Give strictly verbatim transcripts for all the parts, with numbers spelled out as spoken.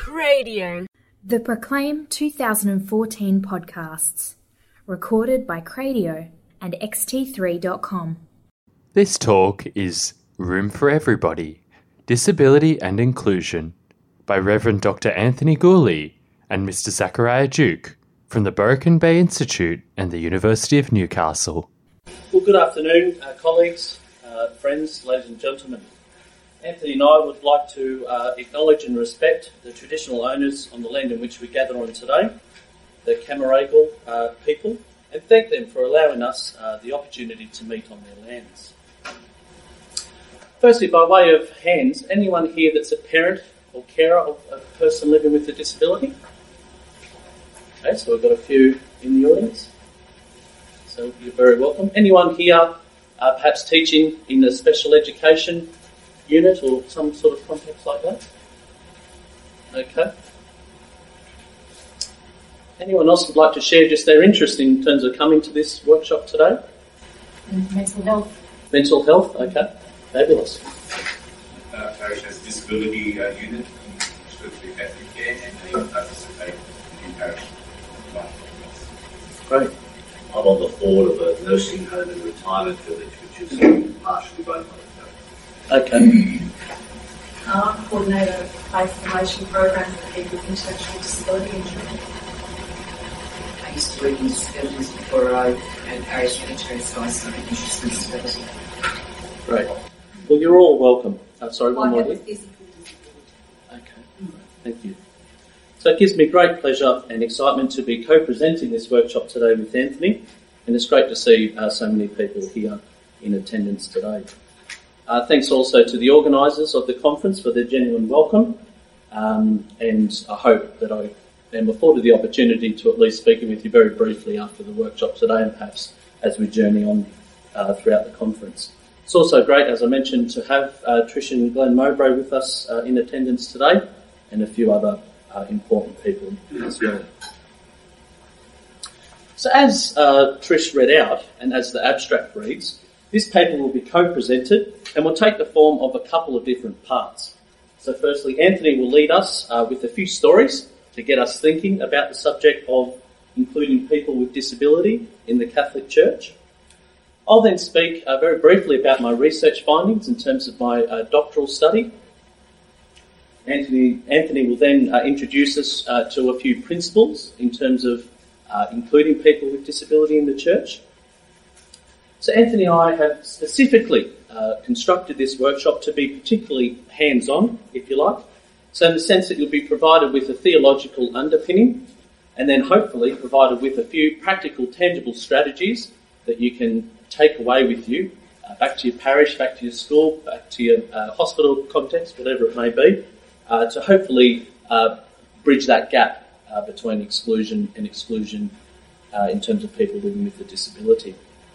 Cradio. The Proclaim two thousand fourteen podcasts, recorded by Cradio and X T three dot com. This talk is Room for Everybody, Disability and Inclusion by Reverend Doctor Anthony Gooley and Mister Zachariah Duke from the Burrakin Bay Institute and the University of Newcastle. Well, good afternoon, uh, colleagues, uh, friends, ladies and gentlemen. Anthony and I would like to uh, acknowledge and respect the traditional owners on the land in which we gather on today, the Camaragal uh, people, and thank them for allowing us uh, the opportunity to meet on their lands. Firstly, by way of hands, anyone here that's a parent or carer of a person living with a disability? Okay, so we've got a few in the audience. So you're very welcome. Anyone here uh, perhaps teaching in a special education unit or some sort of context like that? Okay. Anyone else would like to share just their interest in terms of coming to this workshop today? Mental health. Mental health, okay. Fabulous. Uh, parish has disability uh, unit in Shrewsbury Catholic Care, and they participate in parish life. Great. I'm on the board of a nursing home and retirement village, which is partially run by the Okay. Uh, coordinate a faith formation program for people with intellectual disability injury. I used to work in disabilities before I had parish military, so I started interest in disability. Great. Well, you're all welcome. Uh, sorry, one I more. have a here. physical disability. Okay. Thank you. So it gives me great pleasure and excitement to be co-presenting this workshop today with Anthony, and it's great to see uh, so many people here in attendance today. Uh, thanks also to the organisers of the conference for their genuine welcome, um, and I hope that I am afforded the opportunity to at least speak with you very briefly after the workshop today and perhaps as we journey on uh, throughout the conference. It's also great, as I mentioned, to have uh, Trish and Glenn Mowbray with us uh, in attendance today and a few other uh, important people as well. So as uh, Trish read out and as the abstract reads, this paper will be co-presented and will take the form of a couple of different parts. So firstly, Anthony will lead us uh, with a few stories to get us thinking about the subject of including people with disability in the Catholic Church. I'll then speak uh, very briefly about my research findings in terms of my uh, doctoral study. Anthony, Anthony will then uh, introduce us uh, to a few principles in terms of uh, including people with disability in the Church. So Anthony and I have specifically uh, constructed this workshop to be particularly hands-on, if you like. So in the sense that you'll be provided with a theological underpinning and then hopefully provided with a few practical, tangible strategies that you can take away with you uh, back to your parish, back to your school, back to your uh, hospital context, whatever it may be, uh, to hopefully uh, bridge that gap uh, between exclusion and exclusion uh, in terms of people living with a disability.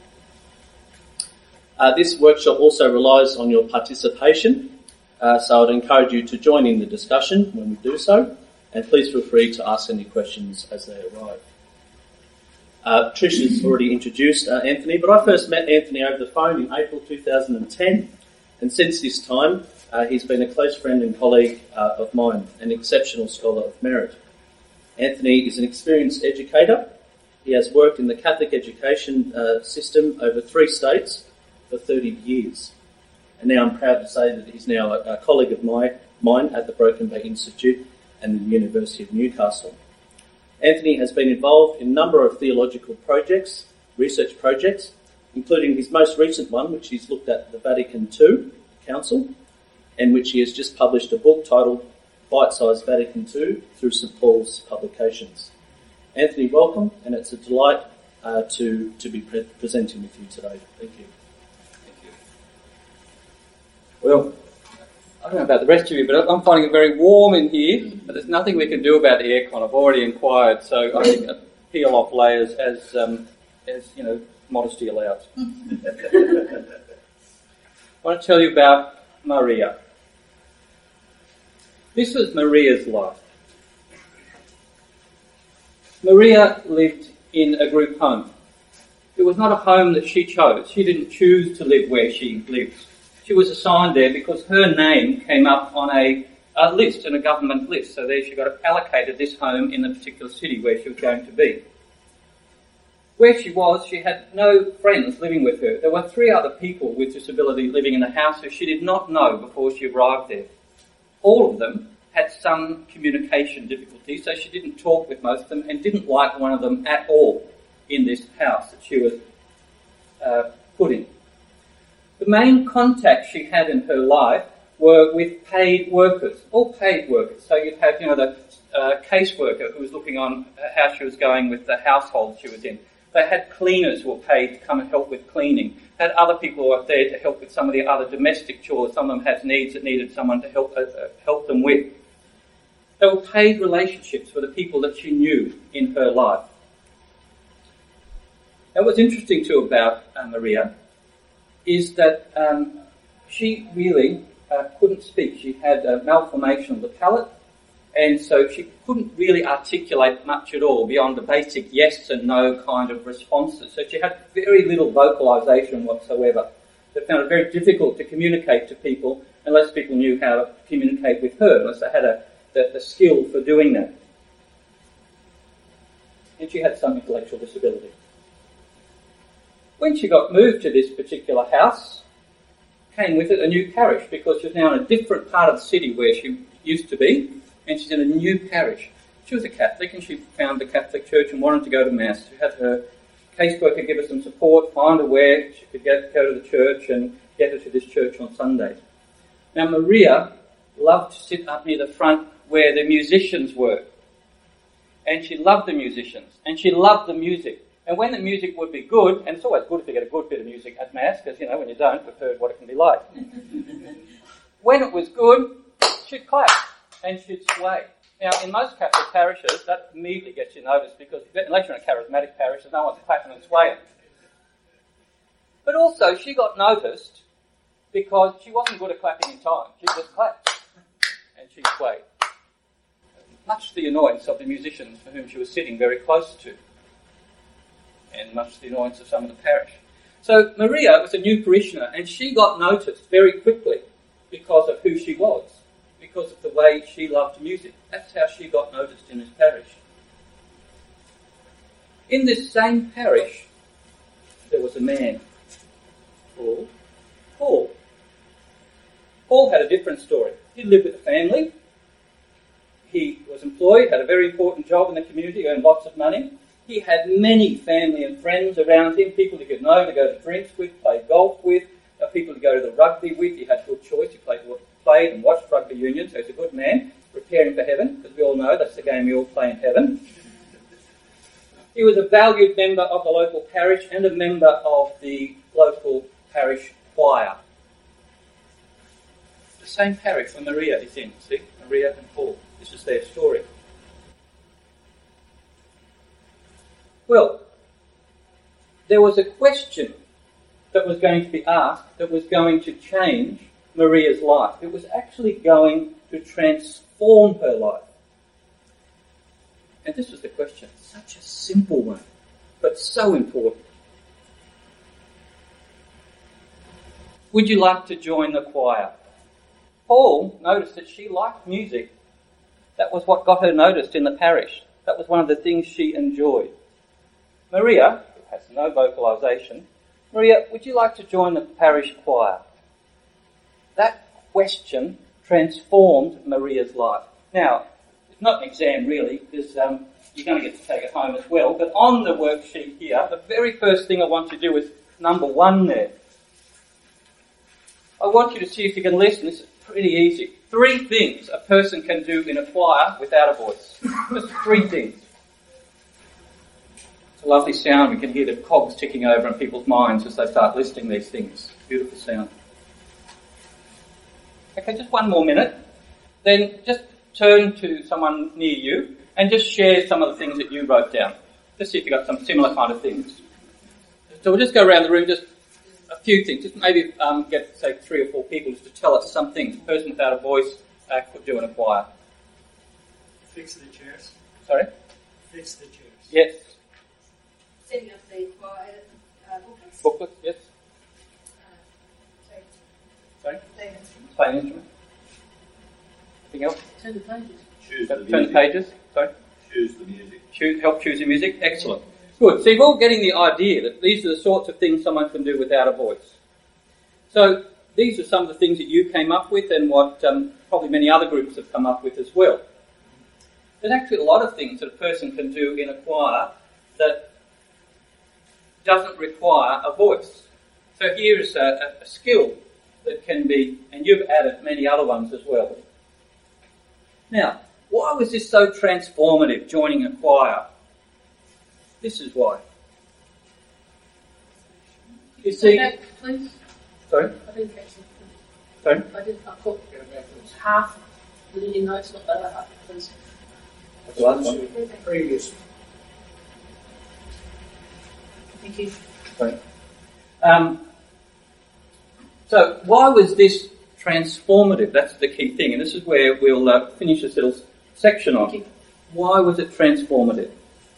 Uh, this workshop also relies on your participation, uh, so I'd encourage you to join in the discussion when we do so, and please feel free to ask any questions as they arrive. Uh, Trish has already introduced uh, Anthony, but I first met Anthony over the phone in April two thousand ten, and since this time uh, he's been a close friend and colleague uh, of mine, an exceptional scholar of merit. Anthony is an experienced educator. He has worked in the Catholic education uh, system over three states for thirty years. And now I'm proud to say that he's now a, a colleague of my, mine at the Burrakin Bay Institute and the University of Newcastle. Anthony has been involved in a number of theological projects, research projects, including his most recent one, which he's looked at the Vatican Two Council, and which he has just published a book titled Bite-Sized Vatican Two through Saint Paul's Publications. Anthony, welcome, and it's a delight uh, to, to be pre- presenting with you today. Thank you. Well, I don't know about the rest of you, but I'm finding it very warm in here, but there's nothing we can do about the aircon. I've already inquired, so I think I peel off layers as, um, as you know, modesty allows. I want to tell you about Maria. This was Maria's life. Maria lived in a group home. It was not a home that she chose. She didn't choose to live where she lived. She was assigned there because her name came up on a a list and a government list. So there she got allocated this home in the particular city where she was going to be. Where she was, she had no friends living with her. There were three other people with disability living in the house who she did not know before she arrived there. All of them had some communication difficulties, so she didn't talk with most of them and didn't like one of them at all in this house that she was uh, put in. The main contacts she had in her life were with paid workers, all paid workers. So you'd have, you know, the uh, caseworker who was looking on how she was going with the household she was in. They had cleaners who were paid to come and help with cleaning. Had other people who were there to help with some of the other domestic chores. Some of them had needs that needed someone to help uh, help them with. They were paid relationships for the people that she knew in her life. And what's interesting too about uh, Maria is that um, she really uh, couldn't speak. She had a malformation of the palate, and so she couldn't really articulate much at all beyond the basic yes and no kind of responses. So she had very little vocalisation whatsoever. They found it very difficult to communicate to people unless people knew how to communicate with her, unless they had a, the, the skill for doing that. And she had some intellectual disability. When she got moved to this particular house, came with it a new parish, because she was now in a different part of the city where she used to be, and she's in a new parish. She was a Catholic, and she found the Catholic Church and wanted to go to Mass. She had her caseworker give her some support, find her where she could get, go to the church and get her to this church on Sundays. Now, Maria loved to sit up near the front where the musicians were. And she loved the musicians, and she loved the music. And when the music would be good, and it's always good if you get a good bit of music at Mass, because, you know, when you don't, we've heard what it can be like. When it was good, she'd clap. And she'd sway. Now, in most Catholic parishes, that immediately gets you noticed, because unless you're in a charismatic parish, there's no one's clapping and swaying. But also, she got noticed because she wasn't good at clapping in time. She just clapped, and she swayed. Much to the annoyance of the musicians for whom she was sitting very close to, and much to the annoyance of some of the parish. So Maria was a new parishioner, and she got noticed very quickly because of who she was, because of the way she loved music. That's how she got noticed in this parish. In this same parish, there was a man called Paul. Paul had a different story. He lived with a family. He was employed, had a very important job in the community, earned lots of money. He had many family and friends around him, people he could know to go to drinks with, play golf with, uh, people to go to the rugby with. He had good choice. He played, played and watched rugby union, so he's a good man, preparing for heaven, because we all know that's the game we all play in heaven. He was a valued member of the local parish and a member of the local parish choir. The same parish where Maria is in, see? Maria and Paul. This is their story. Well, there was a question that was going to be asked that was going to change Maria's life. It was actually going to transform her life. And this was the question. Such a simple one, but so important. Would you like to join the choir? Paul noticed that she liked music. That was what got her noticed in the parish. That was one of the things she enjoyed. Maria, who has no vocalisation, Maria, would you like to join the parish choir? That question transformed Maria's life. Now, it's not an exam really, because um, you're going to get to take it home as well, but on the worksheet here, the very first thing I want you to do is number one there. I want you to see if you can listen. This is pretty easy. Three things a person can do in a choir without a voice. Just three things. It's a lovely sound. We can hear the cogs ticking over in people's minds as they start listing these things. Beautiful sound. Okay, just one more minute. Then just turn to someone near you and just share some of the things that you wrote down. Just see if you've got some similar kind of things. So we'll just go around the room, just a few things. Just maybe um, get, say, three or four people just to tell us some things a person without a voice uh, could do in a choir. Fix the chairs. Sorry? Fix the chairs. Yes. Setting up the choir uh, booklets. Booklets, yes. Uh, Sorry? play an instrument. Play an instrument. Anything else? Turn the pages. Choose the Turn the music. pages. Sorry. Choose the music. Choose, help choose your music. Excellent. Good. So you're all getting the idea that these are the sorts of things someone can do without a voice. So these are some of the things that you came up with and what um, probably many other groups have come up with as well. There's actually a lot of things that a person can do in a choir that doesn't require a voice. So here is a, a skill that can be, and you've added many other ones as well. Now, why was this so transformative, joining a choir? This is why. You Say see, that, please. sorry, I didn't catch it. sorry. I didn't. I caught it's half within your notes, not the other half, please. The last one. Previous. Thank you. Sorry. Um, so why was this transformative? That's the key thing, and this is where we'll uh, finish this little section on. Thank you. Why was it transformative?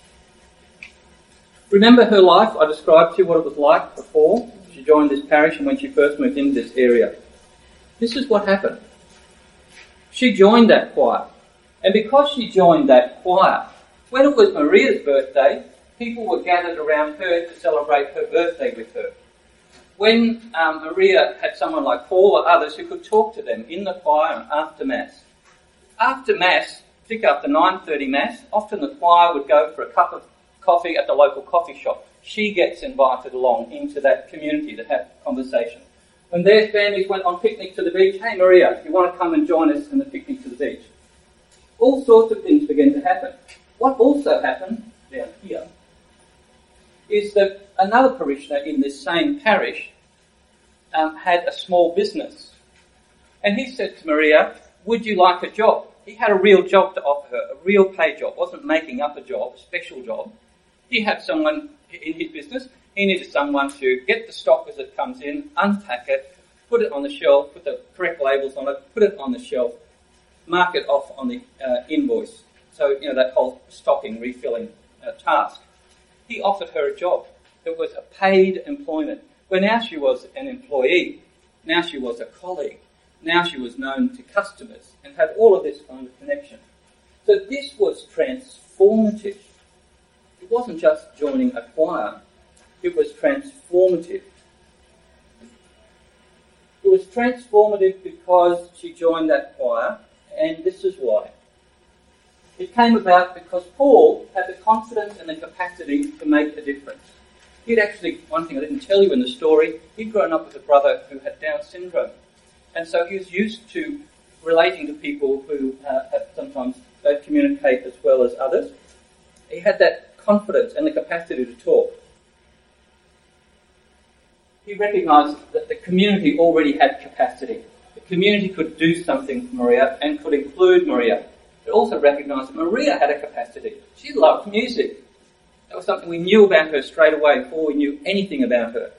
Remember her life? I described to you what it was like before she joined this parish and when she first moved into this area. This is what happened. She joined that choir. And because she joined that choir, when it was Maria's birthday, people were gathered around her to celebrate her birthday with her. When um, Maria had someone like Paul or others who could talk to them in the choir and after Mass. After Mass, particularly after nine thirty Mass, often the choir would go for a cup of coffee at the local coffee shop. She gets invited along into that community to have conversation. When their families went on picnic to the beach, hey Maria, you want to come and join us in the picnic to the beach? All sorts of things began to happen. What also happened down here is that another parishioner in this same parish um, had a small business. And he said to Maria, would you like a job? He had a real job to offer her, a real pay job. Wasn't making up a job, a special job. He had someone in his business. He needed someone to get the stock as it comes in, unpack it, put it on the shelf, put the correct labels on it, put it on the shelf, mark it off on the uh, invoice. So, you know, that whole stocking, refilling uh, task. He offered her a job. It was a paid employment. Where now she was an employee. Now she was a colleague. Now she was known to customers and had all of this kind of connection. So this was transformative. It wasn't just joining a choir. It was transformative. It was transformative because she joined that choir, and this is why. It came about because Paul had the confidence and the capacity to make a difference. He'd actually, one thing I didn't tell you in the story, he'd grown up with a brother who had Down syndrome. And so he was used to relating to people who uh, have sometimes don't communicate as well as others. He had that confidence and the capacity to talk. He recognised that the community already had capacity. The community could do something for Maria and could include Maria. It also recognised that Maria had a capacity. She loved music. That was something we knew about her straight away before we knew anything about her.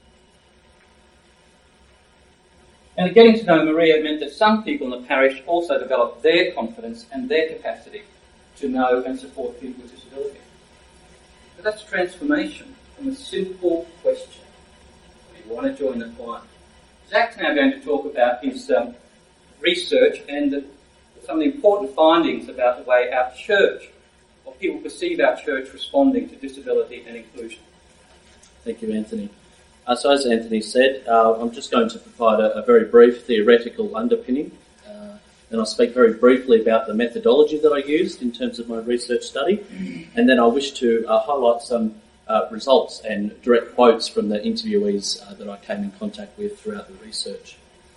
And getting to know Maria meant that some people in the parish also developed their confidence and their capacity to know and support people with disability. But that's transformation from a simple question. Do you want to join the choir? Zach's now going to talk about his um, research and the, some of the important findings about the way our church, or people perceive our church responding to disability and inclusion. Thank you, Anthony. Uh, so as Anthony said, uh, I'm just going to provide a, a very brief theoretical underpinning, uh, and I'll speak very briefly about the methodology that I used in terms of my research study, and then I wish to uh, highlight some uh, results and direct quotes from the interviewees uh, that I came in contact with throughout the research.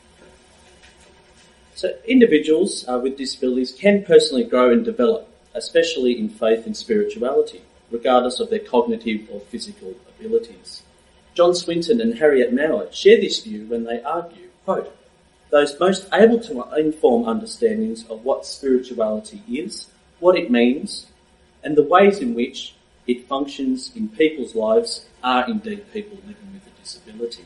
So individuals uh, with disabilities can personally grow and develop, especially in faith and spirituality, regardless of their cognitive or physical abilities. John Swinton and Harriet Mowat share this view when they argue, quote, those most able to inform understandings of what spirituality is, what it means, and the ways in which it functions in people's lives are indeed people living with a disability.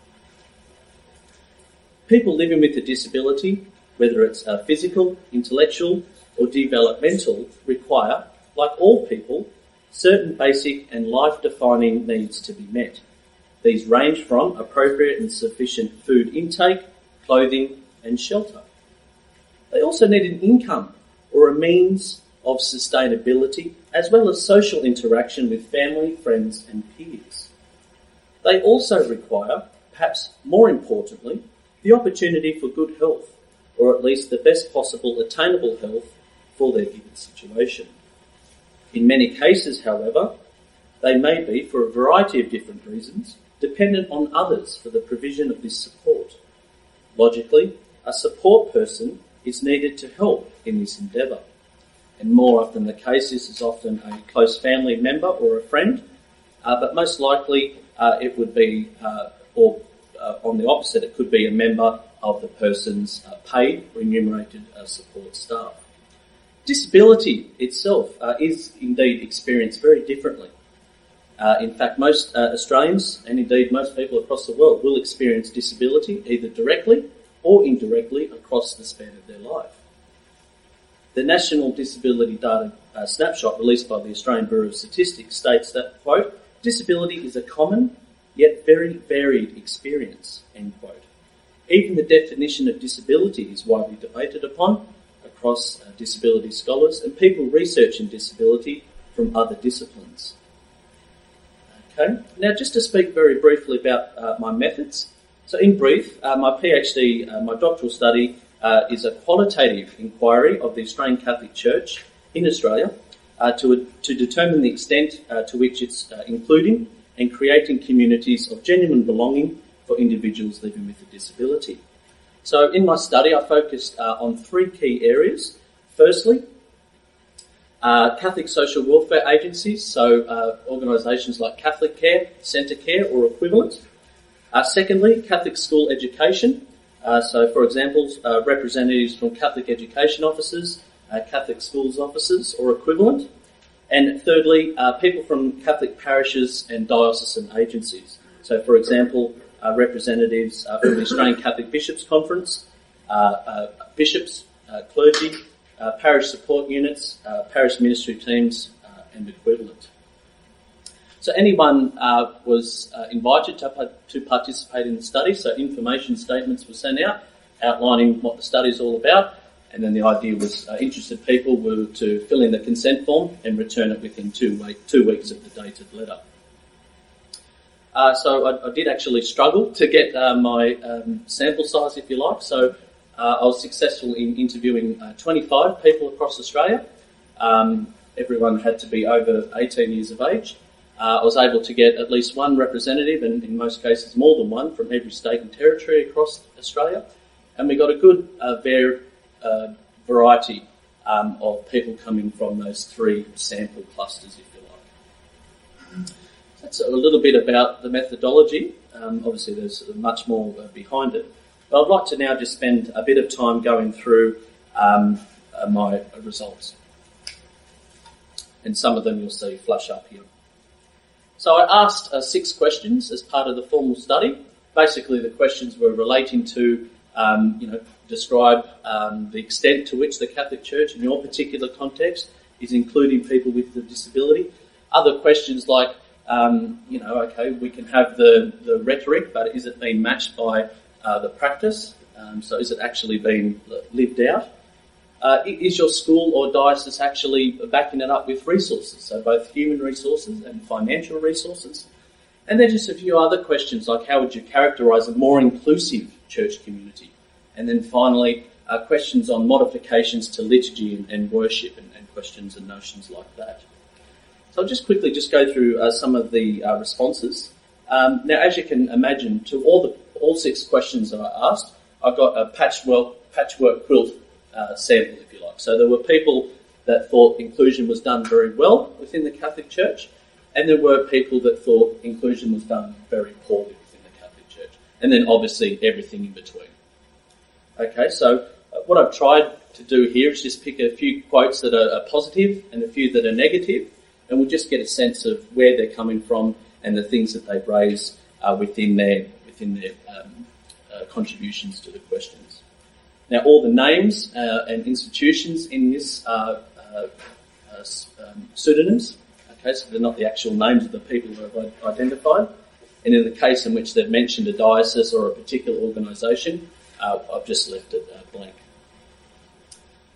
People living with a disability, whether it's uh, physical, intellectual, or developmental, require, like all people, certain basic and life-defining needs to be met. These range from appropriate and sufficient food intake, clothing, and shelter. They also need an income or a means of sustainability, as well as social interaction with family, friends and peers. They also require, perhaps more importantly, the opportunity for good health, or at least the best possible attainable health for their given situation. In many cases, however, they may be, for a variety of different reasons, dependent on others for the provision of this support. Logically, a support person is needed to help in this endeavour. And more often the case, this is often a close family member or a friend, uh, but most likely uh, it would be, uh, or uh, on the opposite, it could be a member of the person's uh, paid, remunerated uh, support staff. Disability itself uh, is indeed experienced very differently. Uh, in fact, most uh, Australians, and indeed most people across the world, will experience disability either directly or indirectly across the span of their life. The National Disability Data uh, Snapshot released by the Australian Bureau of Statistics states that, quote, disability is a common yet very varied experience, end quote. Even the definition of disability is widely debated upon across uh, disability scholars and people researching disability from other disciplines. Okay, now just to speak very briefly about uh, my methods. So in brief, uh, my PhD, uh, my doctoral study, uh, is a qualitative inquiry of the Australian Catholic Church in Australia uh, to, to determine the extent uh, to which it's uh, including and creating communities of genuine belonging for individuals living with a disability. So in my study, I focused uh, on three key areas. Firstly, uh, Catholic social welfare agencies, so uh, organisations like Catholic Care, Centre Care or equivalent. Uh, secondly, Catholic school education. Uh, so, for example, uh, representatives from Catholic education officers, uh, Catholic schools officers or equivalent. And thirdly, uh, people from Catholic parishes and diocesan agencies. So, for example, uh, representatives uh, from the Australian Catholic Bishops' Conference, uh, uh, bishops, uh, clergy, uh, parish support units, uh, parish ministry teams, uh, and equivalent. So anyone uh, was uh, invited to, to participate in the study, so information statements were sent out outlining what the study is all about, and then the idea was uh, interested people were to fill in the consent form and return it within two, week, two weeks of the dated letter. Uh, so I, I did actually struggle to get uh, my um, sample size, if you like, so uh, I was successful in interviewing uh, twenty-five people across Australia. Um, everyone had to be over eighteen years of age. Uh, I was able to get at least one representative, and in most cases more than one, from every state and territory across Australia. And we got a good uh, var- uh, variety um, of people coming from those three sample clusters, if you like. That's a little bit about the methodology. Um, obviously there's much more uh, behind it. But I'd like to now just spend a bit of time going through um, uh, my results. And some of them you'll see flash up here. So I asked uh, six questions as part of the formal study. Basically, the questions were relating to, um, you know, describe um, the extent to which the Catholic Church, in your particular context, is including people with a disability. Other questions like, um, you know, okay, we can have the, the rhetoric, but is it being matched by uh, the practice? Um, so is it actually being lived out? Uh, is your school or diocese actually backing it up with resources, so both human resources and financial resources? And then just a few other questions like how would you characterise a more inclusive church community? And then finally, uh, questions on modifications to liturgy and, and worship and, and questions and notions like that. So I'll just quickly just go through uh, some of the uh, responses. Um, now, as you can imagine, to all the all six questions that I asked, I got a patchwork, patchwork quilt Uh, sample, if you like. So there were people that thought inclusion was done very well within the Catholic Church, and there were people that thought inclusion was done very poorly within the Catholic Church, and then obviously everything in between. Okay, so uh, what I've tried to do here is just pick a few quotes that are, are positive and a few that are negative, and we'll just get a sense of where they're coming from and the things that they've raised uh, within their within their um, uh, contributions to the questions. Now, all the names uh, and institutions in this are uh, uh, um, pseudonyms. Okay, so they're not the actual names of the people who I've identified. And in the case in which they've mentioned a diocese or a particular organisation, uh, I've just left it uh, blank.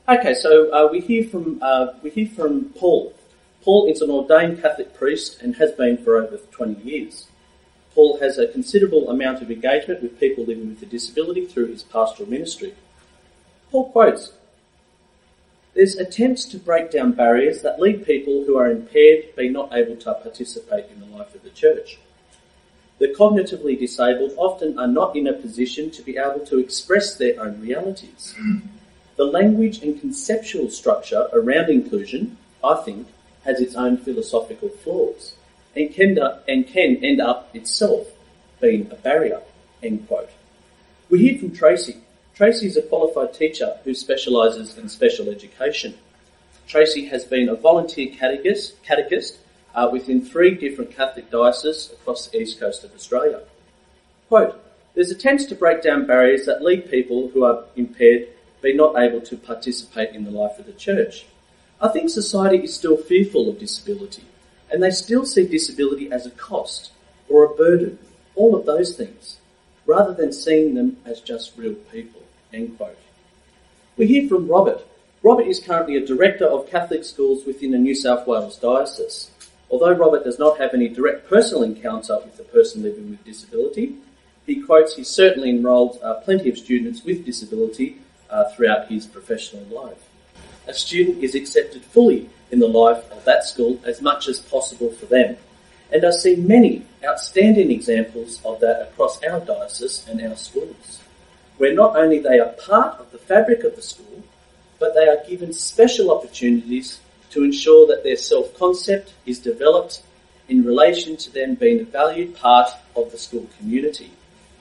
Okay, so uh, we hear from uh, we hear from Paul. Paul is an ordained Catholic priest and has been for over twenty years. Paul has a considerable amount of engagement with people living with a disability through his pastoral ministry. Paul quotes, "There's attempts to break down barriers that lead people who are impaired be not able to participate in the life of the church. The cognitively disabled often are not in a position to be able to express their own realities. The language and conceptual structure around inclusion, I think, has its own philosophical flaws and can, and can end up itself being a barrier," end quote. We hear from Tracy. Tracy is a qualified teacher who specialises in special education. Tracy has been a volunteer catechist, catechist uh, within three different Catholic dioceses across the east coast of Australia. Quote, "There's attempts to break down barriers that lead people who are impaired be not able to participate in the life of the church. I think society is still fearful of disability, and they still see disability as a cost or a burden, all of those things, rather than seeing them as just real people," end quote. We hear from Robert. Robert is currently a director of Catholic schools within the New South Wales diocese. Although Robert does not have any direct personal encounter with a person living with disability, he quotes he certainly enrolled uh, plenty of students with disability uh, throughout his professional life. A student is accepted fully in the life of that school as much as possible for them, and I see many outstanding examples of that across our diocese and our schools, where not only they are part of the fabric of the school, but they are given special opportunities to ensure that their self-concept is developed in relation to them being a valued part of the school community.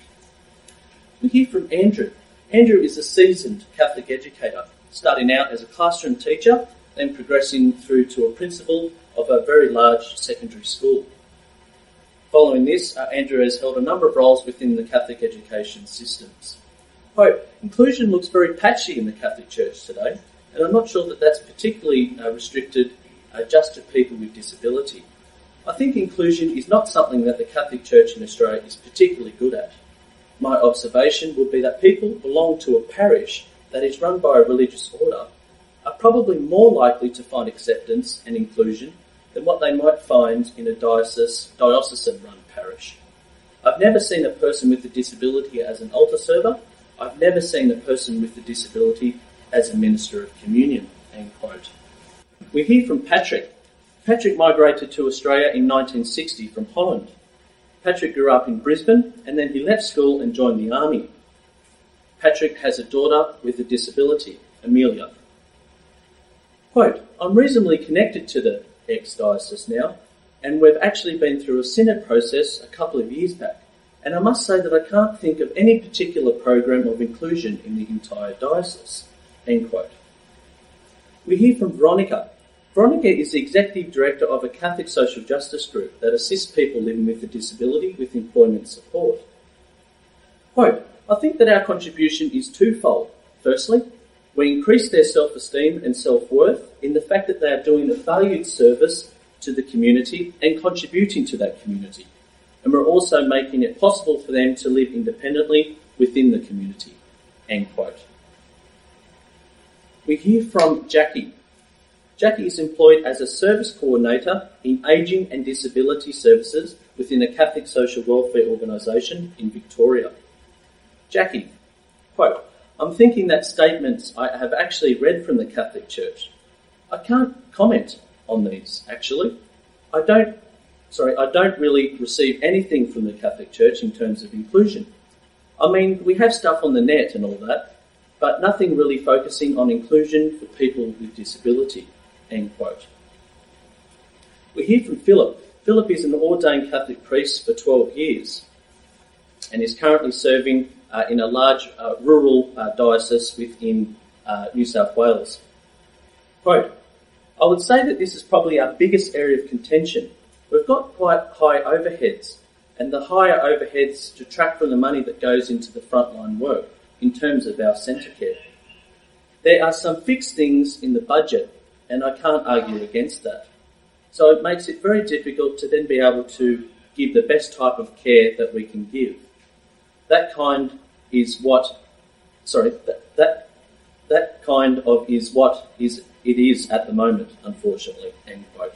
We hear from Andrew. Andrew is a seasoned Catholic educator, starting out as a classroom teacher, then progressing through to a principal of a very large secondary school. Following this, uh, Andrew has held a number of roles within the Catholic education systems. Quote, "Inclusion looks very patchy in the Catholic Church today, and I'm not sure that that's particularly uh, restricted uh, just to people with disability. I think inclusion is not something that the Catholic Church in Australia is particularly good at. My observation would be that people belong to a parish that is run by a religious order are probably more likely to find acceptance and inclusion than what they might find in a diocese, diocesan-run parish. I've never seen a person with a disability as an altar server. I've never seen a person with a disability as a minister of communion," end quote. We hear from Patrick. Patrick migrated to Australia in nineteen sixty from Holland. Patrick grew up in Brisbane and then he left school and joined the army. Patrick has a daughter with a disability, Amelia. Quote, "I'm reasonably connected to the ex-diocese now, and we've actually been through a synod process a couple of years back, and I must say that I can't think of any particular program of inclusion in the entire diocese," end quote. We hear from Veronica. Veronica is the Executive Director of a Catholic social justice group that assists people living with a disability with employment support. Quote, "I think that our contribution is twofold. Firstly, we increase their self-esteem and self-worth in the fact that they are doing a valued service to the community and contributing to that community. And we're also making it possible for them to live independently within the community," end quote. We hear from Jackie. Jackie is employed as a service coordinator in ageing and disability services within a Catholic social welfare organisation in Victoria. Jackie, quote, "I'm thinking that statements I have actually read from the Catholic Church. I can't comment on these, actually. I don't, sorry, I don't really receive anything from the Catholic Church in terms of inclusion. I mean, we have stuff on the net and all that, but nothing really focusing on inclusion for people with disability," end quote. We hear from Philip. Philip is an ordained Catholic priest for twelve years and is currently serving uh, in a large uh, rural uh, diocese within uh, New South Wales. Quote, "I would say that this is probably our biggest area of contention. We've got quite high overheads, and the higher overheads detract from the money that goes into the frontline work in terms of our centre care. There are some fixed things in the budget, and I can't argue against that. So it makes it very difficult to then be able to give the best type of care that we can give. That kind is what, sorry, that, that that kind of is what is it is at the moment, unfortunately, end quote.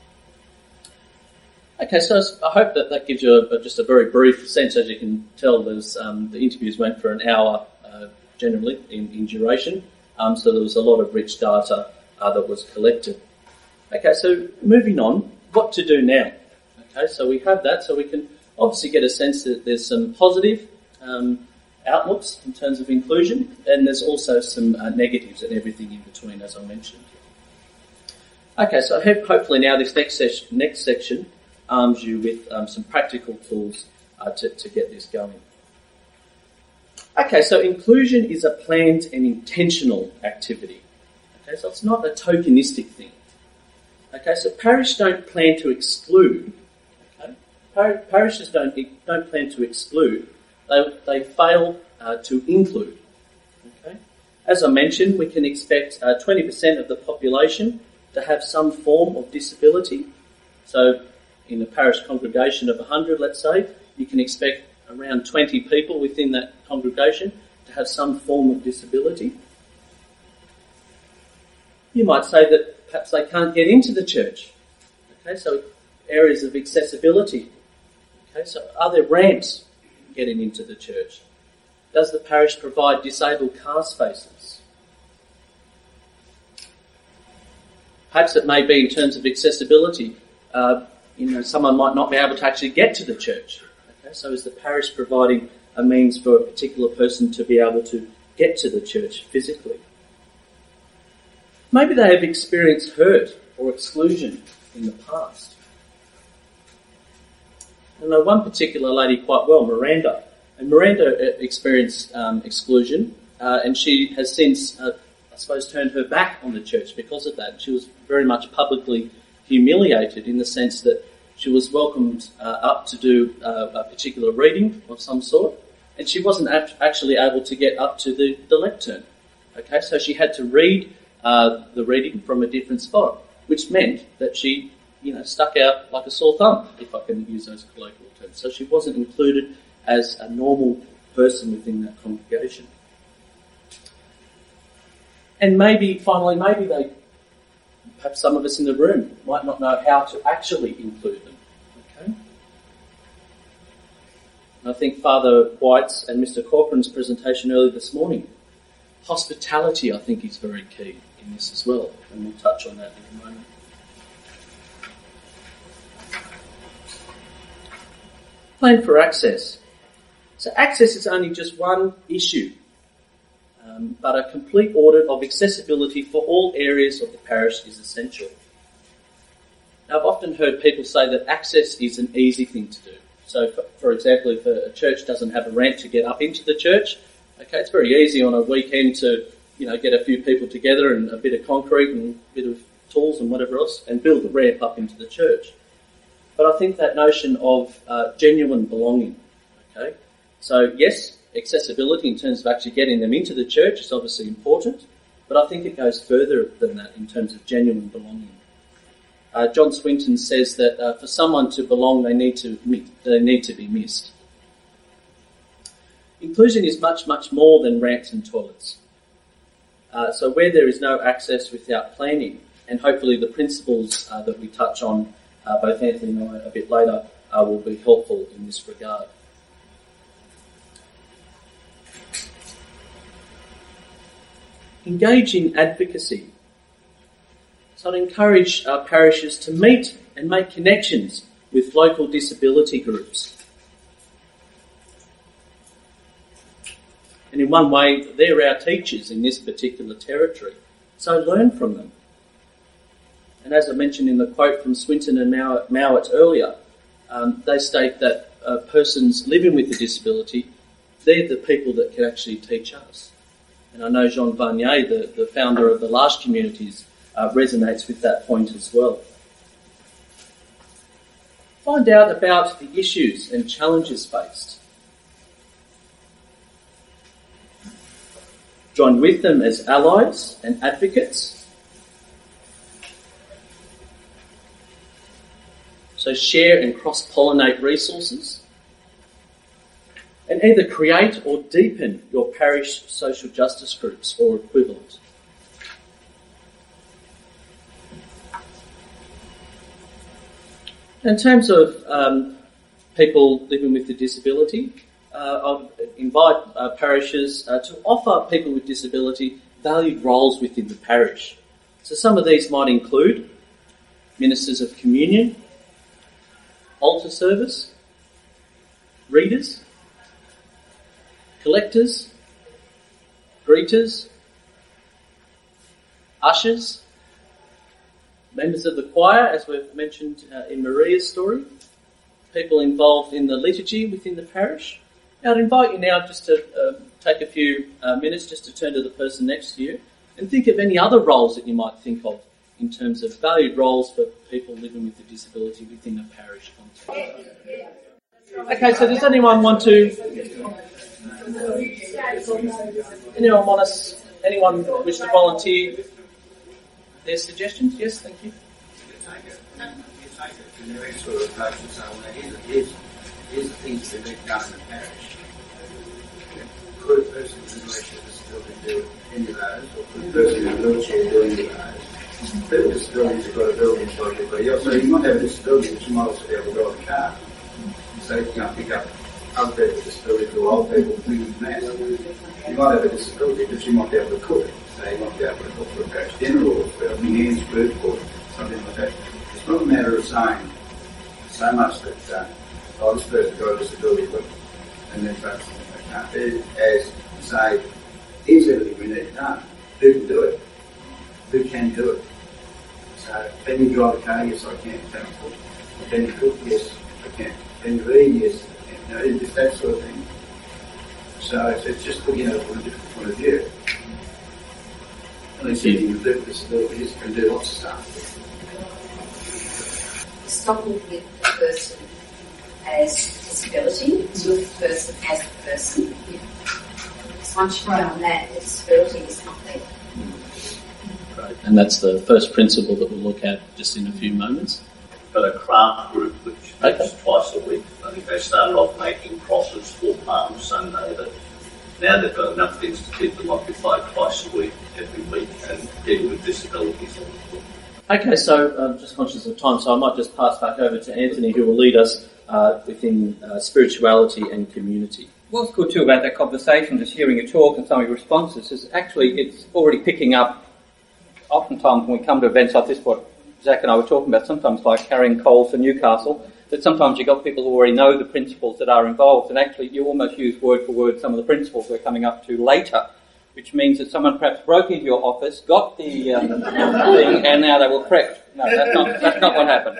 Okay, so I hope that that gives you a, just a very brief sense. As you can tell, there's, um, the interviews went for an hour uh, generally in, in duration, um, so there was a lot of rich data uh, that was collected. Okay, so moving on, what to do now? Okay, so we have that, so we can obviously get a sense that there's some positive um, outlooks in terms of inclusion, and there's also some uh, negatives and everything in between, as I mentioned. Okay, so I hope hopefully now this next, ses- next section arms you with um, some practical tools uh, to, to get this going. Okay, so inclusion is a planned and intentional activity. Okay, so it's not a tokenistic thing. Okay, so parish don't plan to exclude. Okay, Par- parishes don't don't plan to exclude. They they fail uh, to include. Okay, as I mentioned, we can expect uh, twenty percent of the population to have some form of disability. So, in a parish congregation of one hundred, let's say, you can expect around twenty people within that congregation to have some form of disability. You might say that perhaps they can't get into the church. Okay, so areas of accessibility. Okay, so are there ramps getting into the church? Does the parish provide disabled car spaces? Perhaps it may be in terms of accessibility. Uh, you know, someone might not be able to actually get to the church. Okay, so is the parish providing a means for a particular person to be able to get to the church physically? Maybe they have experienced hurt or exclusion in the past. I know one particular lady quite well, Miranda, and Miranda experienced um, exclusion, uh, and she has since, uh, I suppose, turned her back on the church because of that. She was very much publicly humiliated in the sense that she was welcomed uh, up to do uh, a particular reading of some sort, and she wasn't actually able to get up to the, the lectern. Okay, so she had to read uh, the reading from a different spot, which meant that she, you know, stuck out like a sore thumb, if I can use those colloquial terms. So she wasn't included as a normal person within that congregation. And maybe, finally, maybe they, perhaps some of us in the room might not know how to actually include them. Okay? And I think Father White's and Mister Corcoran's presentation earlier this morning, hospitality, I think, is very key in this as well, and we'll touch on that in a moment. Plan for access. So access is only just one issue, um, but a complete audit of accessibility for all areas of the parish is essential. Now, I've often heard people say that access is an easy thing to do. So, for, for example, if a, a church doesn't have a ramp to get up into the church, okay, it's very easy on a weekend to, you know, get a few people together and a bit of concrete and a bit of tools and whatever else and build a ramp up into the church. But I think that notion of uh, genuine belonging, okay? So, yes, accessibility in terms of actually getting them into the church is obviously important, but I think it goes further than that in terms of genuine belonging. Uh, John Swinton says that uh, for someone to belong, they need to they need to be missed. Inclusion is much, much more than ramps and toilets. Uh, so where there is no access without planning, and hopefully the principles uh, that we touch on, uh, both Anthony and I a bit later, uh, will be helpful in this regard. Engage in advocacy. So I'd encourage our parishes to meet and make connections with local disability groups. And in one way, they're our teachers in this particular territory. So learn from them. And as I mentioned in the quote from Swinton and Mowat earlier, um, they state that uh, persons living with a disability, they're the people that can actually teach us. And I know Jean Vanier, the, the founder of the L'Arche Communities, uh, resonates with that point as well. Find out about the issues and challenges faced. Join with them as allies and advocates. So share and cross-pollinate resources. and either create or deepen your parish social justice groups or equivalent. In terms of um, people living with a disability, uh, I invite uh, parishes uh, to offer people with disability valued roles within the parish. So some of these might include ministers of communion, altar service, readers, collectors, greeters, ushers, members of the choir, as we've mentioned uh, in Maria's story, people involved in the liturgy within the parish. Now, I'd invite you now just to uh, take a few uh, minutes just to turn to the person next to you and think of any other roles that you might think of in terms of valued roles for people living with a disability within a parish context. Okay, so does anyone want to... Anyone want us... Anyone wish to volunteer their suggestions? Yes, thank you. Generic sort of approach and say, well, here's, here's, here's the things that they've done in the parish. Could a person with intellectual disability do any of those, or could a person in a wheelchair do any of those? People with disabilities have got abilities like everybody else, so you might have a disability, but you might also be able to drive a car. So you can pick up other people with disabilities or old people with mass. You might have a disability, but you might be able to cook. So you might be able to cook for a parish dinner or for a man's group or something like that. It's not a matter of saying so much that, uh, oh, this person's got a disability, but, and then perhaps they can't do it, as say, here's everything we need done. Who can do it? Who can do it? So, can you drive a car? Yes, I can. Can I cook? Can you cook? Yes, I can. Can you read? Yes, I can. You know, it's that sort of thing. So, it's, it's just looking at it from a different point of view. At least people with different disabilities can do lots of stuff. Stop looking at the person as disability, to look at the person as a person. Because once you've done that, the disability is not there. Great. And that's the first principle that we'll look at just in a few moments. Got a craft group which Okay. meets twice a week. I think they started off making crosses for Palm Sunday, but now they've got enough things to keep them occupied twice a week, every week, and people with disabilities. Okay, so I'm just conscious of time, so I might just pass back over to Anthony, who will lead us uh, within uh, spirituality and community. What's good too about that conversation, just hearing you talk and some of your responses, is actually it's already picking up. Oftentimes when we come to events like this, what Zach and I were talking about, sometimes like carrying coals to Newcastle, that sometimes you've got people who already know the principles that are involved, and actually you almost use word for word some of the principles we're coming up to later, which means that someone perhaps broke into your office, got the um, thing, and now they were correct. No, that's not, that's not what happened.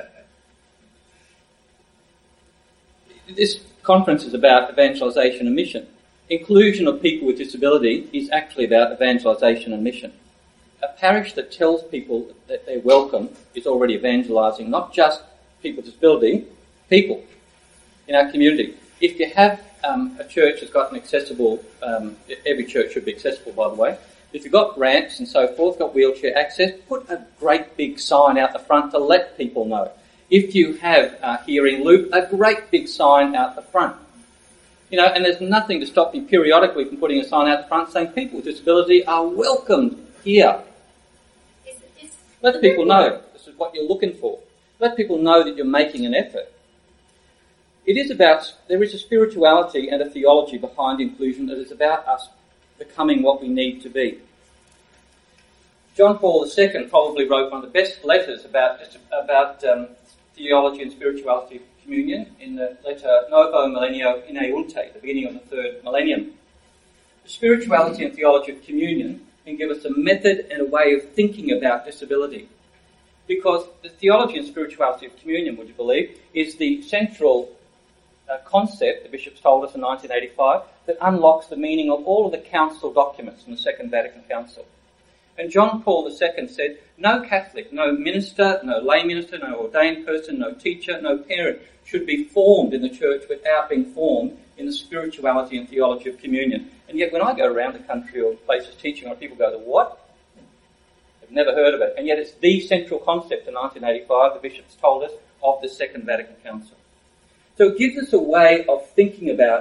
This conference is about evangelisation and mission. Inclusion of people with disability is actually about evangelisation and mission. A parish that tells people that they're welcome is already evangelising, not just people with disability, people in our community. If you have um, a church that's got an accessible, um, every church should be accessible, by the way. If you've got ramps and so forth, got wheelchair access, put a great big sign out the front to let people know. If you have a hearing loop, a great big sign out the front. You know, and there's nothing to stop you periodically from putting a sign out the front saying people with disability are welcomed here. Let people know this is what you're looking for. Let people know that you're making an effort. It is about, there is a spirituality and a theology behind inclusion that is about us becoming what we need to be. John Paul the Second probably wrote one of the best letters about just about um, theology and spirituality of communion in the letter Novo Millennio in Eunte, the beginning of the third millennium. The spirituality and theology of communion can give us a method and a way of thinking about disability. Because the theology and spirituality of communion, would you believe, is the central uh, concept, the bishops told us in nineteen eighty-five, that unlocks the meaning of all of the council documents from the Second Vatican Council. And John Paul the Second said, no Catholic, no minister, no lay minister, no ordained person, no teacher, no parent should be formed in the church without being formed in the spirituality and theology of communion. And yet when I go around the country or places teaching, or people go, the what? I've never heard of it. And yet it's the central concept in nineteen eighty-five, the bishops told us, of the Second Vatican Council. So it gives us a way of thinking about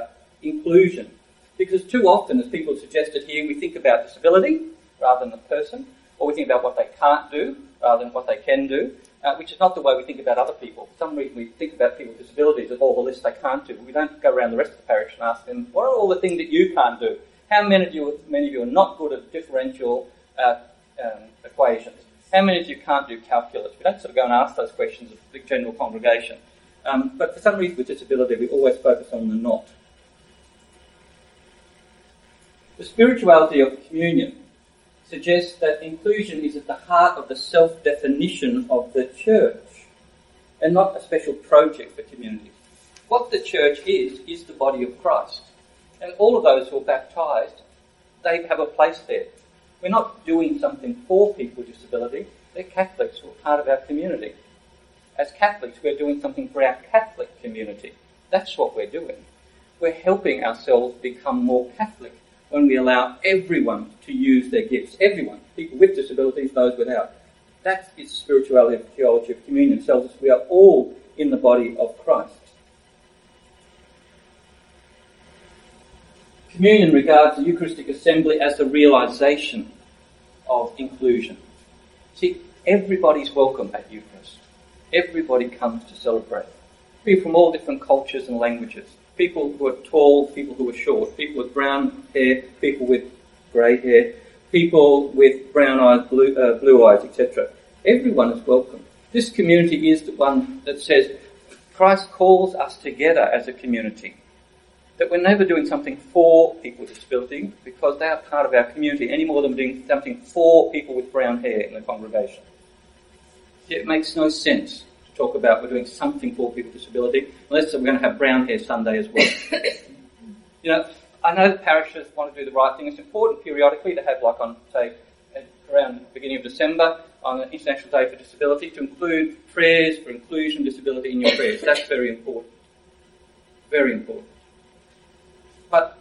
inclusion. Because too often, as people suggested here, we think about disability rather than the person, or we think about what they can't do rather than what they can do, uh, which is not the way we think about other people. For some reason we think about people with disabilities of all the lists they can't do, but we don't go around the rest of the parish and ask them, what are all the things that you can't do? How many of you, many of you are not good at differential uh, um, equations? How many of you can't do calculus? We don't sort of go and ask those questions of the general congregation. Um, but for some reason with disability, we always focus on the not. The spirituality of communion suggests that inclusion is at the heart of the self-definition of the church and not a special project for communities. What the church is, is the body of Christ. And all of those who are baptised, they have a place there. We're not doing something for people with disability. They're Catholics who are part of our community. As Catholics, we're doing something for our Catholic community. That's what we're doing. We're helping ourselves become more Catholic when we allow everyone to use their gifts. Everyone. People with disabilities, those without. That is spirituality of theology of communion. It tells us we are all in the body of Christ. Communion regards the Eucharistic assembly as the realisation of inclusion. See, everybody's welcome at Eucharist. Everybody comes to celebrate. People from all different cultures and languages. People who are tall, people who are short, people with brown hair, people with grey hair, people with brown eyes, blue, uh, blue eyes, et cetera. Everyone is welcome. This community is the one that says Christ calls us together as a community. That we're never doing something for people with disability because they are part of our community any more than we're doing something for people with brown hair in the congregation. It makes no sense to talk about we're doing something for people with disability unless we're going to have brown hair Sunday as well. You know, I know that parishes want to do the right thing. It's important periodically to have, like on, say, around the beginning of December, on the International Day for Disability, to include prayers for inclusion and disability in your prayers. That's very important. Very important. But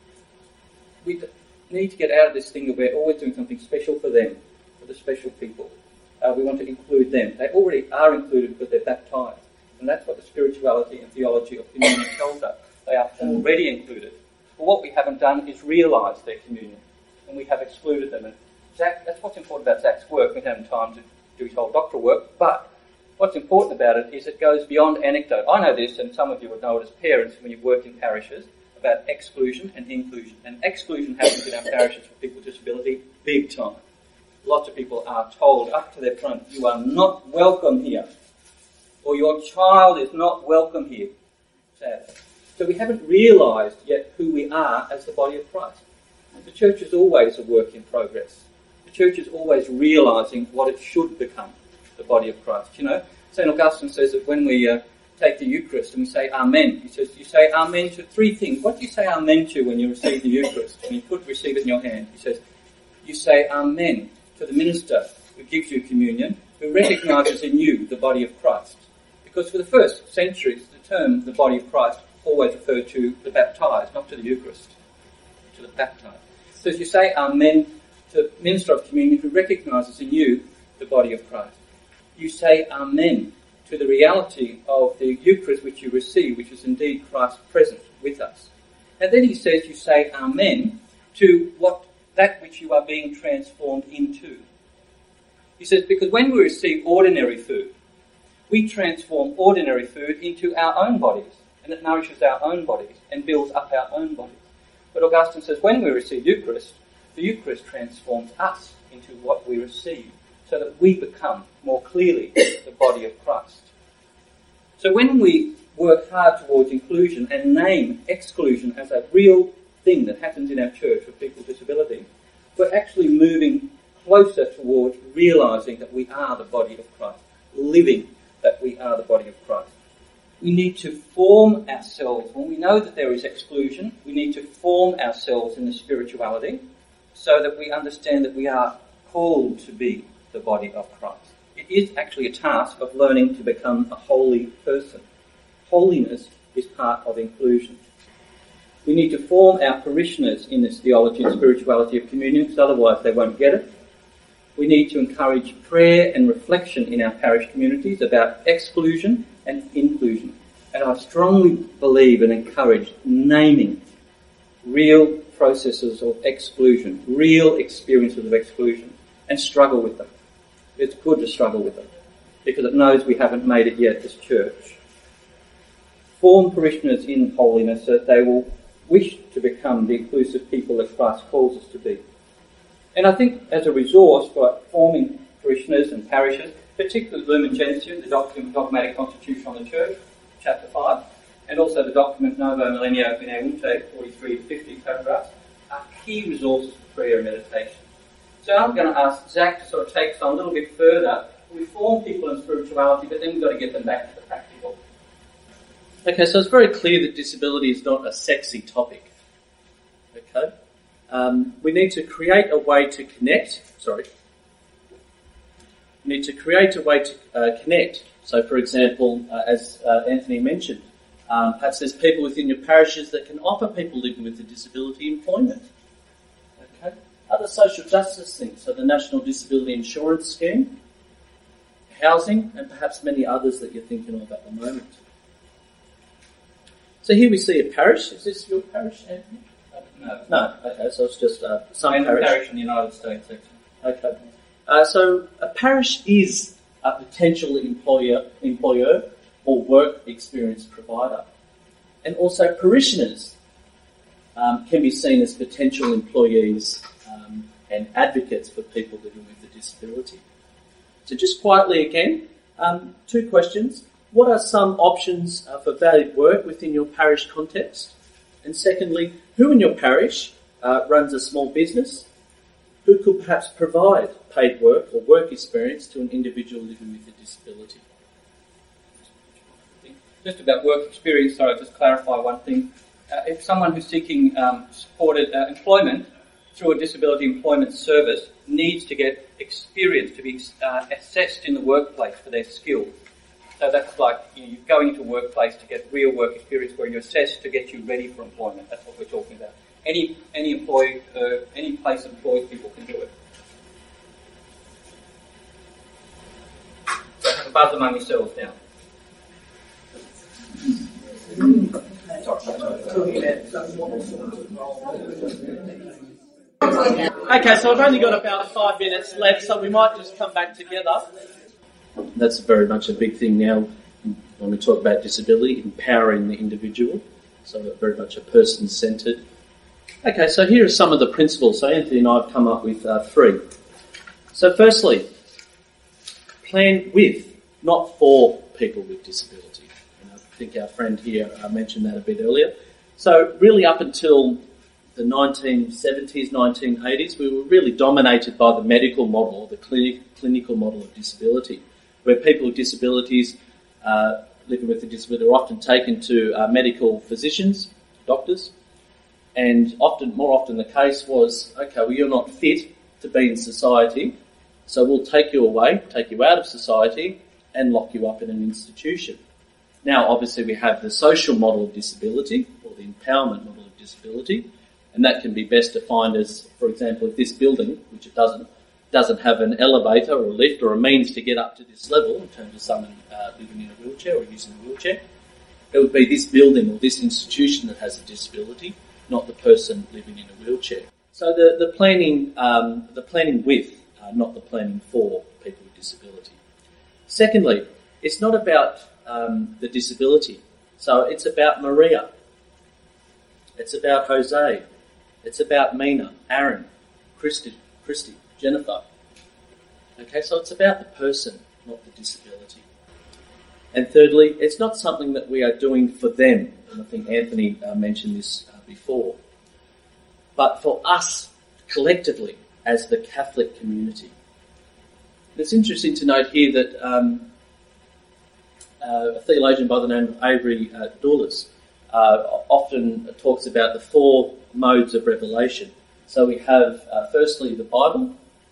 we need to get out of this thing of we're always doing something special for them, for the special people. Uh, we want to include them. They already are included because they're baptised. And that's what the spirituality and theology of communion tells us. They are already included. But what we haven't done is realise their communion. And we have excluded them. And Zach, that's what's important about Zach's work. We haven't had time to do his whole doctoral work. But what's important about it is it goes beyond anecdote. I know this, and some of you would know it as parents when you work in parishes, about exclusion and inclusion. And exclusion happens in our parishes for people with disability big time. Lots of people are told up to their front, you are not welcome here. Or your child is not welcome here. Sad. So we haven't realised yet who we are as the body of Christ. The church is always a work in progress. The church is always realising what it should become, the body of Christ. You know, Saint Augustine says that when we uh, take the Eucharist and we say Amen, he says you say Amen to three things. What do you say Amen to when you receive the Eucharist? When you put receive it in your hand, he says you say Amen to the minister who gives you communion, who recognises in you the body of Christ. Because for the first centuries, the term the body of Christ always referred to the baptised, not to the Eucharist, to the baptised. So as you say Amen to the minister of communion who recognises in you the body of Christ. You say Amen to the reality of the Eucharist which you receive, which is indeed Christ present with us. And then he says you say Amen to what that which you are being transformed into. He says, because when we receive ordinary food, we transform ordinary food into our own bodies, and it nourishes our own bodies and builds up our own bodies. But Augustine says, when we receive Eucharist, the Eucharist transforms us into what we receive, so that we become more clearly the body of Christ. So when we work hard towards inclusion and name exclusion as a real thing that happens in our church for people with disability, we're actually moving closer towards realising that we are the body of Christ, living that we are the body of Christ. We need to form ourselves. When we know that there is exclusion, we need to form ourselves in the spirituality so that we understand that we are called to be the body of Christ. It is actually a task of learning to become a holy person. Holiness is part of inclusion. We need to form our parishioners in this theology and spirituality of communion, because otherwise they won't get it. We need to encourage prayer and reflection in our parish communities about exclusion and inclusion. And I strongly believe and encourage naming real processes of exclusion, real experiences of exclusion, and struggle with them. It's good to struggle with them because it knows we haven't made it yet as church. Form parishioners in holiness so that they will wish to become the inclusive people that Christ calls us to be. And I think as a resource for forming parishioners and parishes, particularly Lumen Gentium, the document Dogmatic Constitution on the Church, chapter five, and also the document Novo Millennio in Aunte, forty-three to fifty paragraphs, are key resources for prayer and meditation. So I'm going to ask Zach to sort of take us on a little bit further. We form people in spirituality, but then we've got to get them back to the practical. Okay, so it's very clear that disability is not a sexy topic. Okay? Um, we need to create a way to connect. Sorry. We need to create a way to uh, connect. So, for example, uh, as uh, Anthony mentioned, um, perhaps there's people within your parishes that can offer people living with a disability employment. Okay? Other social justice things, so the National Disability Insurance Scheme, housing, and perhaps many others that you're thinking of at the moment. So here we see a parish. Is this your parish, Anthony? No. No. Okay, so it's just uh, some And parish. parish in the United States, actually. Okay. Uh, so a parish is a potential employer, employer or work experience provider. And also parishioners um, can be seen as potential employees um, and advocates for people living with a disability. So just quietly again, um, two questions. What are some options uh, for valued work within your parish context? And secondly, who in your parish uh, runs a small business? Who could perhaps provide paid work or work experience to an individual living with a disability? Just about work experience, sorry, I'll just clarify one thing. Uh, if someone who's seeking um, supported uh, employment through a disability employment service needs to get experience to be uh, assessed in the workplace for their skills. So that's like, you know, you're going into a workplace to get real work experience where you're assessed to get you ready for employment. That's what we're talking about. Any any employee, uh, any place employs people can do it. So have a buzz among yourselves now. Okay, so I've only got about five minutes left, so we might just come back together. That's very much a big thing now when we talk about disability, empowering the individual, so very much a person-centred. Okay, so here are some of the principles. So Anthony and I have come up with uh, three. So firstly, plan with, not for people with disability. And I think our friend here uh, mentioned that a bit earlier. So really up until the nineteen seventies, nineteen eighties, we were really dominated by the medical model, the clinic, clinical model of disability, where people with disabilities uh, living with a disability are often taken to uh, medical physicians, doctors, and often, more often the case was, okay, well, you're not fit to be in society, so we'll take you away, take you out of society, and lock you up in an institution. Now, obviously, we have the social model of disability, or the empowerment model of disability, and that can be best defined as, for example, if this building, which it doesn't, doesn't have an elevator or a lift or a means to get up to this level in terms of someone uh, living in a wheelchair or using a wheelchair, it would be this building or this institution that has a disability, not the person living in a wheelchair. So the, the planning um, the planning with, uh, not the planning for people with disability. Secondly, it's not about um, the disability. So it's about Maria. It's about Jose. It's about Mina, Aaron, Christy, Christy, Jennifer. Okay, so it's about the person, not the disability. And thirdly, it's not something that we are doing for them. And I think Anthony uh, mentioned this uh, before. But for us, collectively, as the Catholic community. And it's interesting to note here that um, uh, a theologian by the name of Avery uh, Dulles uh, often talks about the four modes of revelation. So we have, uh, firstly, the Bible.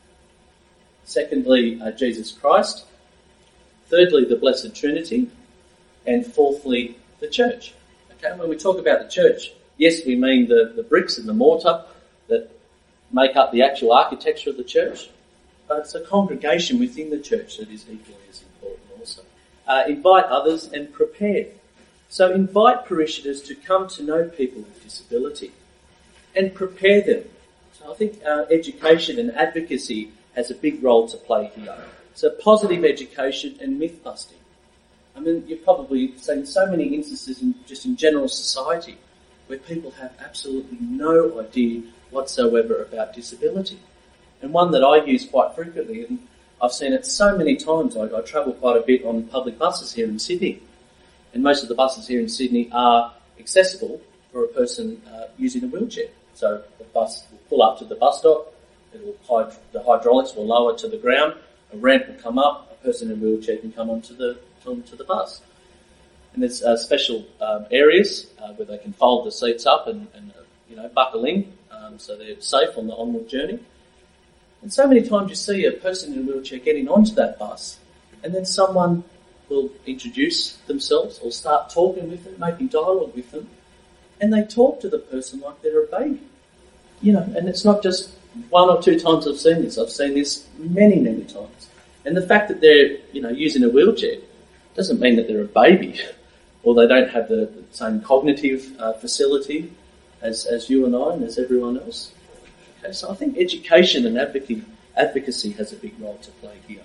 Secondly, uh, Jesus Christ. Thirdly, the Blessed Trinity. And fourthly, the Church. Okay, when we talk about the Church, yes, we mean the, the bricks and the mortar that make up the actual architecture of the church, but it's a congregation within the church that is equally as important also. Uh, invite others and prepare. So invite parishioners to come to know people with disability. and prepare them. So I think uh, education and advocacy has a big role to play here. So positive education and myth busting. I mean, you've probably seen so many instances in, just in general society where people have absolutely no idea whatsoever about disability. And one that I use quite frequently, and I've seen it so many times, I, I travel quite a bit on public buses here in Sydney. And most of the buses here in Sydney are accessible for a person uh, using a wheelchair. So the bus will pull up to the bus stop, it'll hyd- the hydraulics will lower to the ground, a ramp will come up, a person in a wheelchair can come onto the onto the bus. And there's uh, special um, areas uh, where they can fold the seats up and, and uh, you know, buckle in um, so they're safe on the onward journey. And so many times you see a person in a wheelchair getting onto that bus, and then someone will introduce themselves or start talking with them, making dialogue with them, and they talk to the person like they're a baby. You know, and it's not just one or two times I've seen this. I've seen this many, many times. And the fact that they're, you know, using a wheelchair doesn't mean that they're a baby or they don't have the, the same cognitive uh, facility as, as you and I and as everyone else. Okay, so I think education and advocacy, advocacy has a big role to play here.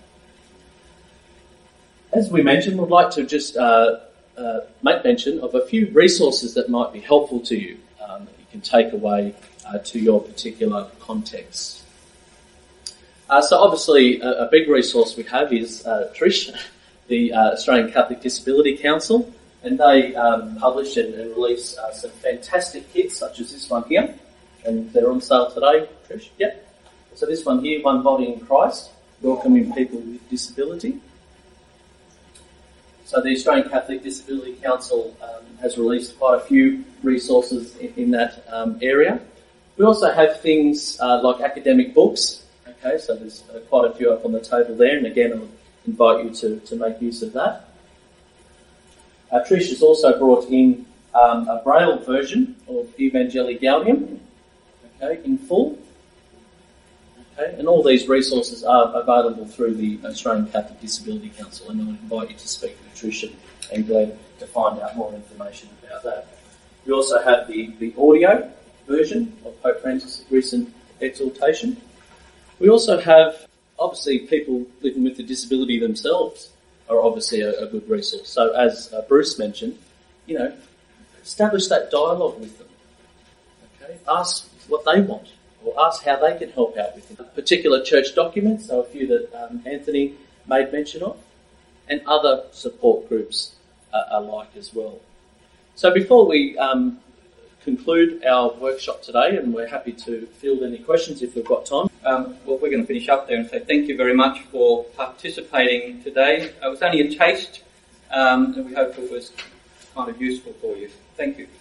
As we mentioned, we'd like to just uh, uh, make mention of a few resources that might be helpful to you, um, that you can take away uh, to your particular context. Uh, so obviously a, a big resource we have is uh, Trish, the uh, Australian Catholic Disability Council, and they um, publish and, and release uh, some fantastic kits such as this one here, and they're on sale today, Trish. Yep. So this one here, One Body in Christ, welcoming people with disability. So the Australian Catholic Disability Council um, has released quite a few resources in, in that um, area. We also have things uh, like academic books. Okay, so there's uh, quite a few up on the table there, and again, I'll invite you to, to make use of that. Uh, Trish has also brought in um, a Braille version of Evangelii Gaudium, okay, in full. Okay, and all these resources are available through the Australian Catholic Disability Council, and I invite you to speak with Trish and Glenn to find out more information about that. We also have the, the audio version of Pope Francis' recent exhortation. We also have, obviously, people living with a disability themselves are obviously a, a good resource. So as uh, Bruce mentioned, you know, establish that dialogue with them. Okay, ask what they want, or ask how they can help out with it. Particular church documents, so a few that um, Anthony made mention of, and other support groups uh, alike as well. So before we um, conclude our workshop today, and we're happy to field any questions if we've got time. Um, well, we're going to finish up there and say thank you very much for participating today. It was only a taste, um, and we hope it was kind of useful for you. Thank you.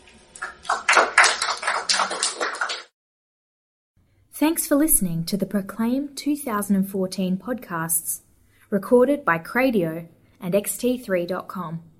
Thanks for listening to the Proclaim two thousand fourteen podcasts, recorded by Cradio and X T three dot com.